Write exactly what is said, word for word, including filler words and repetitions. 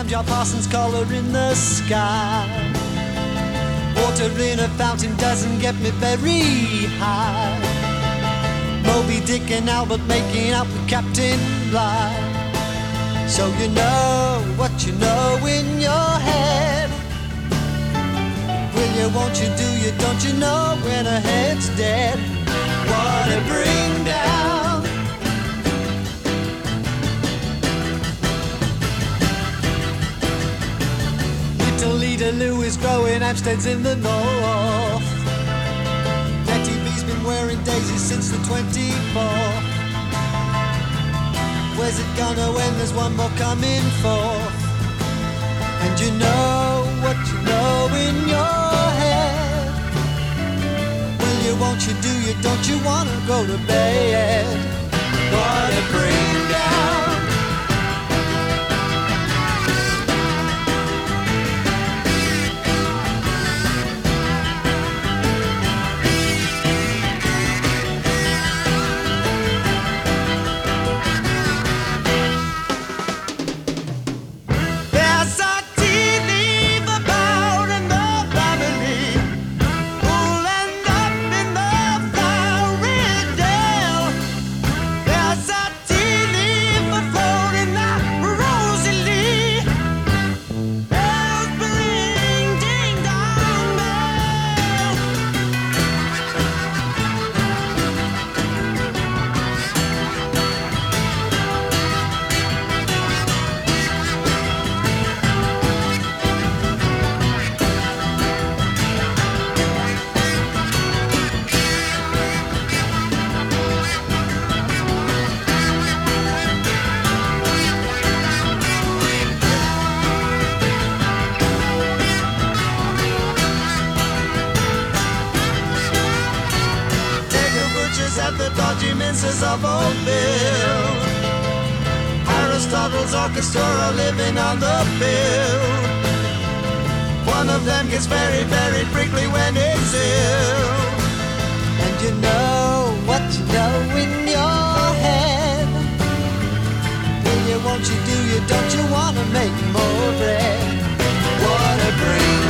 time, John Parsons' color in the sky. Water in a fountain doesn't get me very high. Moby Dick and Albert making out with Captain Bligh. So you know what you know in your head. Will you, won't you, do you, don't you know when a head's dead? What a bring down. Little Lita Lou is growing Hampsteads in the north. Nettie B's been wearing daisies since the twenty-fourth. Where's it gonna end? There's one more coming forth. And you know what you know in your head. Will you, won't you, do you, don't you wanna go to bed? What a bring down. At the dodgy minces of Old Bill, Aristotle's orchestra are living on the bill. One of them gets very, very prickly when it's ill. And you know what you know in your head. Will you, won't you, do you, don't you wanna make more bread? What a breeze.